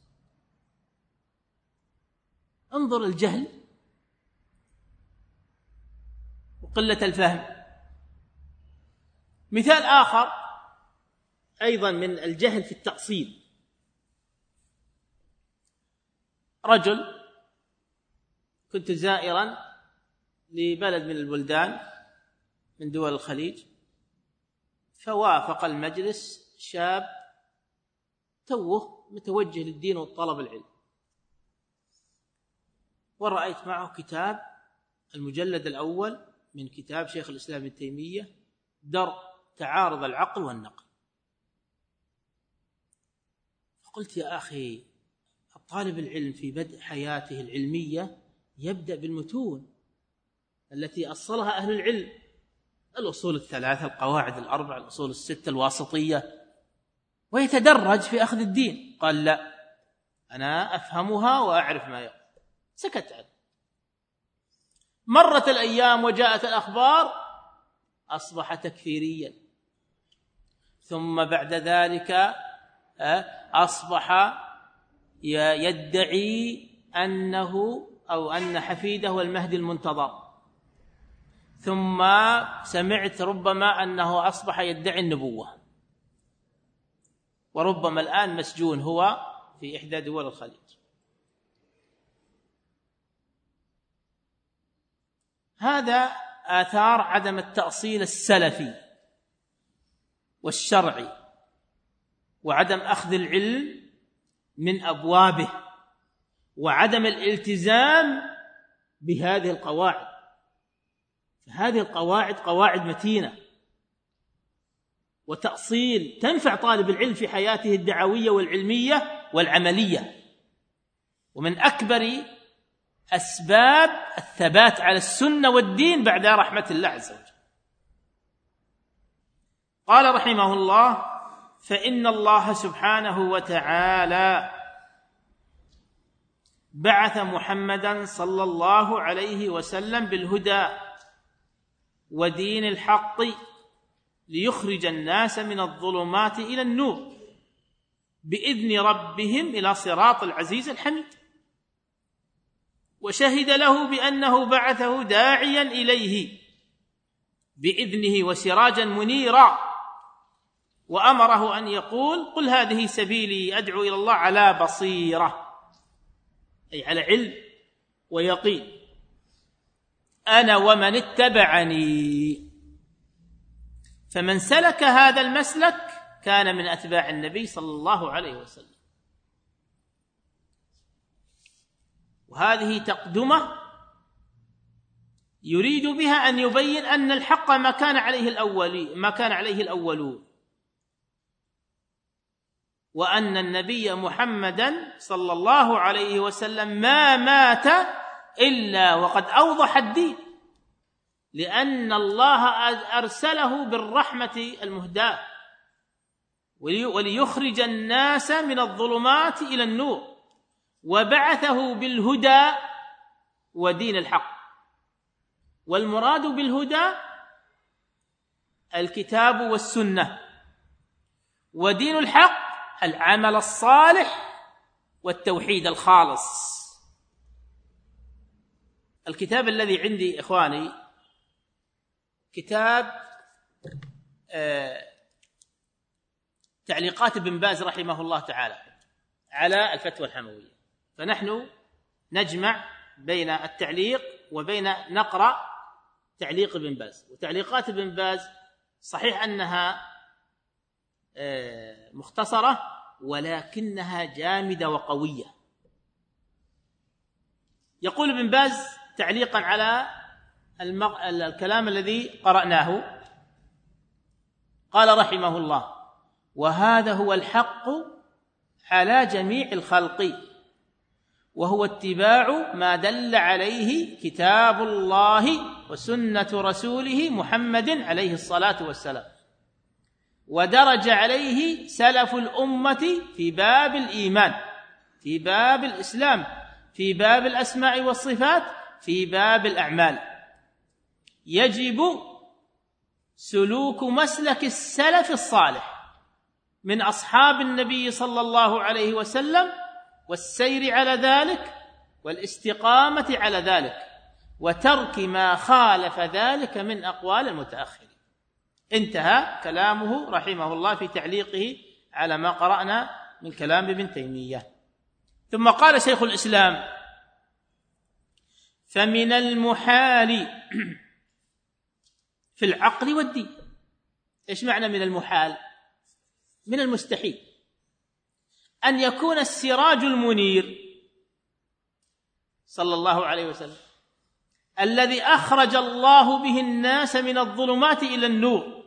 انظر الجهل وقلة الفهم. مثال آخر أيضا من الجهل في التأصيل، رجل كنت زائرا لبلد من البلدان من دول الخليج، فوافق المجلس شاب توه متوجه للدين والطلب العلم، ورأيت معه كتاب المجلد الأول من كتاب شيخ الإسلام ابن تيمية درء تعارض العقل والنقل. فقلت يا أخي، الطالب العلم في بدء حياته العلمية يبدأ بالمتون التي أصلها أهل العلم، الأصول الثلاثة، القواعد الأربع، الأصول الستة، الواسطية، ويتدرج في أخذ الدين. قال لا، أنا أفهمها وأعرف ما يقول. سكت عنه. مرت الأيام وجاءت الأخبار، أصبح تكفيريا. ثم بعد ذلك أصبح يدعي أنه أو أن حفيده المهدي المنتظر. ثم سمعت ربما أنه أصبح يدعي النبوة، وربما الآن مسجون هو في إحدى دول الخليج. هذا آثار عدم التأصيل السلفي والشرعي، وعدم أخذ العلم من أبوابه، وعدم الالتزام بهذه القواعد. فهذه القواعد قواعد متينة وتأصيل تنفع طالب العلم في حياته الدعوية والعلمية والعملية. ومن أكبر أسباب الثبات على السنة والدين بعد رحمة الله عز وجل. قال رحمه الله: فإن الله سبحانه وتعالى بعث محمدا صلى الله عليه وسلم بالهدى ودين الحق ليخرج الناس من الظلمات إلى النور بإذن ربهم إلى صراط العزيز الحميد. وشهد له بأنه بعثه داعيا إليه بإذنه وسراجا منيرا، وأمره أن يقول: قل هذه سبيلي أدعو إلى الله على بصيرة، أي على علم ويقين، أنا ومن اتبعني. فمن سلك هذا المسلك كان من أتباع النبي صلى الله عليه وسلم. وهذه تقدمة يريد بها أن يبين أن الحق ما كان عليه الأولين ما كان عليه الأولون، وأن النبي محمدا صلى الله عليه وسلم ما مات إلا وقد أوضح الدين، لأن الله أرسله بالرحمة المهداة وليخرج الناس من الظلمات إلى النور، وبعثه بالهدى ودين الحق. والمراد بالهدى الكتاب والسنة، ودين الحق العمل الصالح والتوحيد الخالص. الكتاب الذي عندي إخواني كتاب آه تعليقات ابن باز رحمه الله تعالى على الفتوى الحموية، فنحن نجمع بين التعليق وبين نقرأ تعليق ابن باز. وتعليقات ابن باز صحيح أنها آه مختصرة، ولكنها جامدة وقوية. يقول ابن باز تعليقا على المغ... الكلام الذي قرأناه، قال رحمه الله: وهذا هو الحق على جميع الخلق، وهو اتباع ما دل عليه كتاب الله وسنة رسوله محمد عليه الصلاة والسلام، ودرج عليه سلف الأمة في باب الإيمان، في باب الإسلام، في باب الأسماء والصفات، في باب الأعمال. يجب سلوك مسلك السلف الصالح من أصحاب النبي صلى الله عليه وسلم، والسير على ذلك والاستقامة على ذلك، وترك ما خالف ذلك من أقوال المتأخرين. انتهى كلامه رحمه الله في تعليقه على ما قرأنا من كلام ابن تيمية. ثم قال شيخ الإسلام: فمن المحال في العقل والدين. إيش معنى من المحال؟ من المستحيل أن يكون السراج المنير صلى الله عليه وسلم الذي أخرج الله به الناس من الظلمات إلى النور،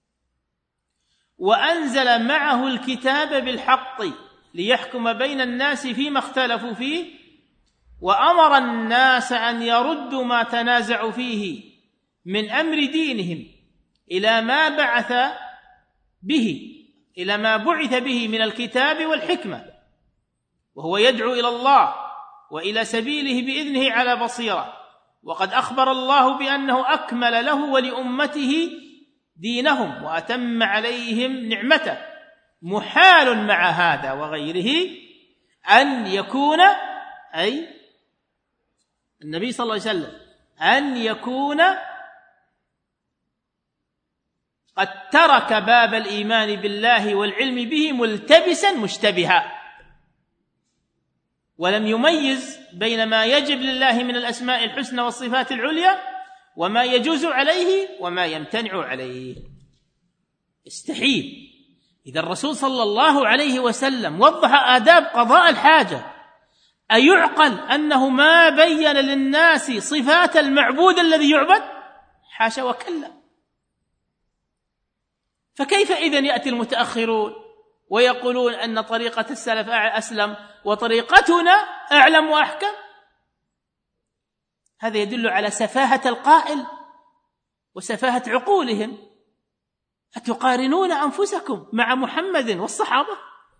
وأنزل معه الكتاب بالحق ليحكم بين الناس فيما اختلفوا فيه، وأمر الناس أن يردوا ما تنازعوا فيه من أمر دينهم إلى ما بعث به إلى ما بعث به من الكتاب والحكمة، وهو يدعو إلى الله وإلى سبيله بإذنه على بصيرة. وقد أخبر الله بأنه أكمل له ولأمته دينهم وأتم عليهم نعمته. محال مع هذا وغيره أن يكون، أي النبي صلى الله عليه وسلم، أن يكون قد ترك باب الإيمان بالله والعلم به ملتبسا مشتبها، ولم يميز بين ما يجب لله من الأسماء الحسنى والصفات العليا وما يجوز عليه وما يمتنع عليه. استحيل. إذا الرسول صلى الله عليه وسلم وضح آداب قضاء الحاجة، أيعقل أنه ما بين للناس صفات المعبود الذي يعبد؟ حاشا وكلا. فكيف إذن يأتي المتأخرون ويقولون أن طريقة السلف أسلم وطريقتنا أعلم وأحكم؟ هذا يدل على سفاهة القائل وسفاهة عقولهم. أتقارنون أنفسكم مع محمد والصحابة؟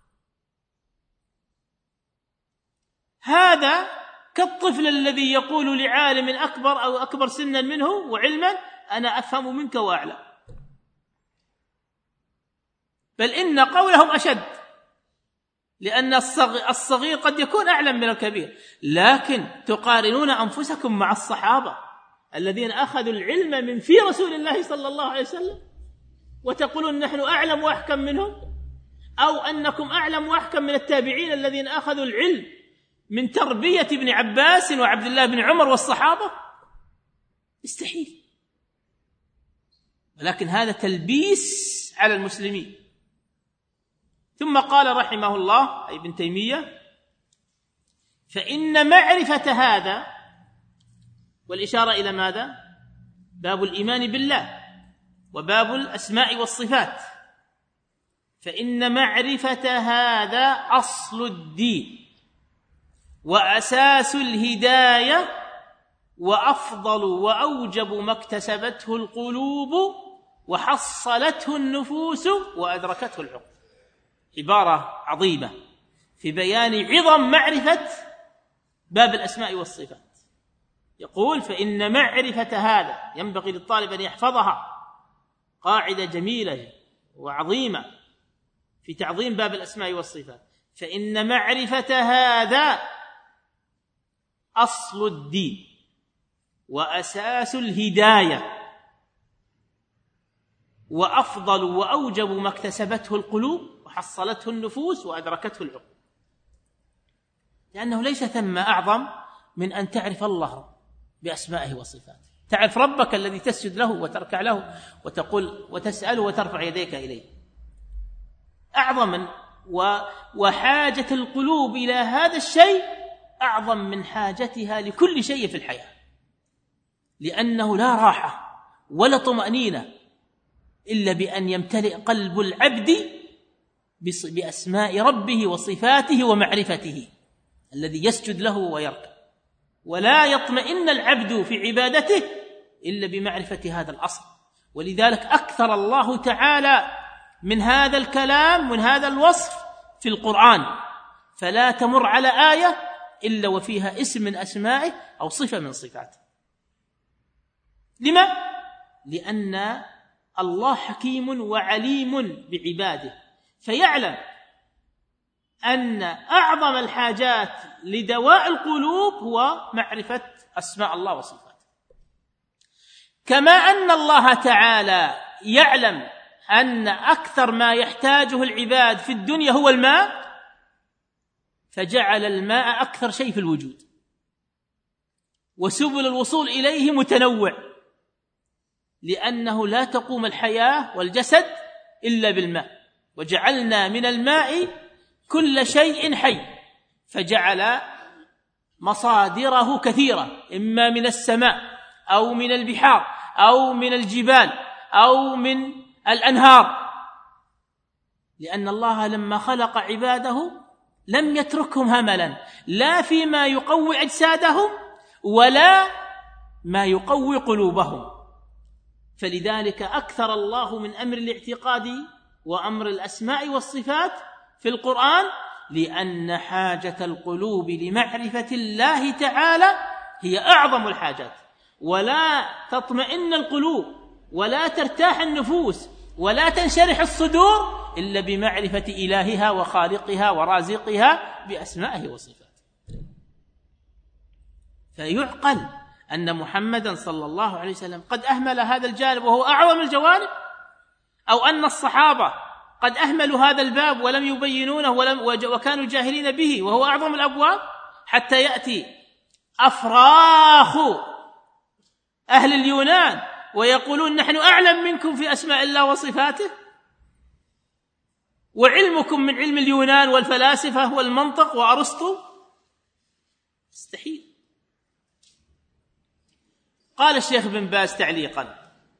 هذا كالطفل الذي يقول لعالم أكبر أو أكبر سنا منه وعلما: أنا أفهم منك وأعلم. بل إن قولهم أشد، لأن الصغير قد يكون أعلم من الكبير. لكن تقارنون أنفسكم مع الصحابة الذين أخذوا العلم من في رسول الله صلى الله عليه وسلم، وتقولون نحن أعلم وأحكم منهم، أو أنكم أعلم وأحكم من التابعين الذين أخذوا العلم من تربية ابن عباس وعبد الله بن عمر والصحابة. استحيل. ولكن هذا تلبيس على المسلمين. ثم قال رحمه الله أي ابن تيمية: فإن معرفة هذا، والإشارة إلى ماذا؟ باب الإيمان بالله وباب الأسماء والصفات. فإن معرفة هذا أصل الدين وأساس الهداية وأفضل وأوجب ما اكتسبته القلوب وحصلته النفوس وأدركته العقول. عبارة عظيمة في بيان عظم معرفة باب الأسماء والصفات. يقول: فإن معرفة هذا، ينبغي للطالب أن يحفظها، قاعدة جميلة وعظيمة في تعظيم باب الأسماء والصفات. فإن معرفة هذا أصل الدين وأساس الهداية وأفضل وأوجب ما اكتسبته القلوب وحصلته النفوس وأدركته العقول. لأنه ليس ثم أعظم من أن تعرف الله بأسمائه وصفاته، تعرف ربك الذي تسجد له وتركع له وتقول وتسأله وترفع يديك إليه. أعظم من وحاجة القلوب إلى هذا الشيء أعظم من حاجتها لكل شيء في الحياة، لأنه لا راحة ولا طمأنينة إلا بأن يمتلئ قلب العبد بأسماء ربه وصفاته ومعرفته الذي يسجد له ويركع. ولا يطمئن العبد في عبادته إلا بمعرفة هذا الأصل. ولذلك أكثر الله تعالى من هذا الكلام، من هذا الوصف في القرآن، فلا تمر على آية إلا وفيها اسم من أسمائه أو صفة من صفاته. لما؟ لأن الله حكيم وعليم بعباده، فيعلم أن أعظم الحاجات لدواء القلوب هو معرفة أسماء الله وصفاته. كما أن الله تعالى يعلم أن أكثر ما يحتاجه العباد في الدنيا هو الماء، فجعل الماء أكثر شيء في الوجود، وسبل الوصول إليه متنوع، لأنه لا تقوم الحياة والجسد إلا بالماء. وجعلنا من الماء كل شيء حي، فجعل مصادره كثيرة، إما من السماء أو من البحار أو من الجبال أو من الأنهار، لأن الله لما خلق عباده لم يتركهم هملا، لا فيما يقوي أجسادهم ولا ما يقوي قلوبهم. فلذلك أكثر الله من أمر الاعتقاد وأمر الأسماء والصفات في القرآن، لأن حاجة القلوب لمعرفة الله تعالى هي أعظم الحاجات. ولا تطمئن القلوب ولا ترتاح النفوس ولا تنشرح الصدور إلا بمعرفة إلهها وخالقها ورازقها بأسمائه وصفاته. فيعقل أن محمدا صلى الله عليه وسلم قد أهمل هذا الجانب وهو أعظم الجوانب، أو أن الصحابة قد أهملوا هذا الباب ولم يبينونه ولم وكانوا جاهلين به وهو أعظم الأبواب، حتى يأتي أفراخ أهل اليونان ويقولون نحن أعلم منكم في أسماء الله وصفاته، وعلمكم من علم اليونان والفلاسفة والمنطق وأرسطو. مستحيل. قال الشيخ بن باز تعليقا: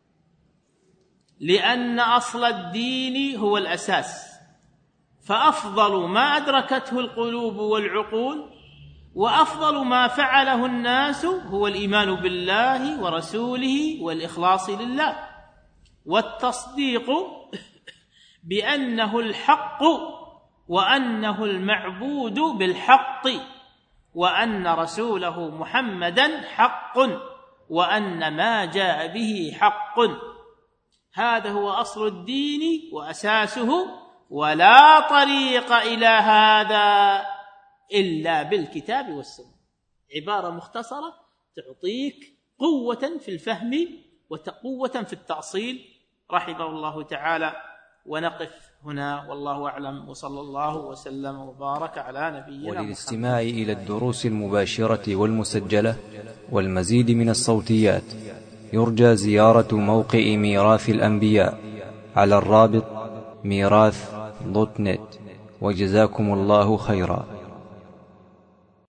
لأن أصل الدين هو الأساس، فأفضل ما أدركته القلوب والعقول وأفضل ما فعله الناس هو الإيمان بالله ورسوله والإخلاص لله، والتصديق بأنه الحق وأنه المعبود بالحق، وأن رسوله محمدا حق، وأن ما جاء به حق. هذا هو أصل الدين وأساسه، ولا طريق إلى هذا إلا بالكتاب والسنة. عبارة مختصرة تعطيك قوة في الفهم وقوة في التأصيل رحمه الله تعالى. ونقف هنا والله أعلم، وصلى الله وسلم وبارك على نبينا محمد. وللاستماع إلى الدروس المباشرة والمسجلة والمزيد من الصوتيات يرجى زيارة موقع ميراث الأنبياء على الرابط ميراث دوت نت. وجزاكم الله خيرا.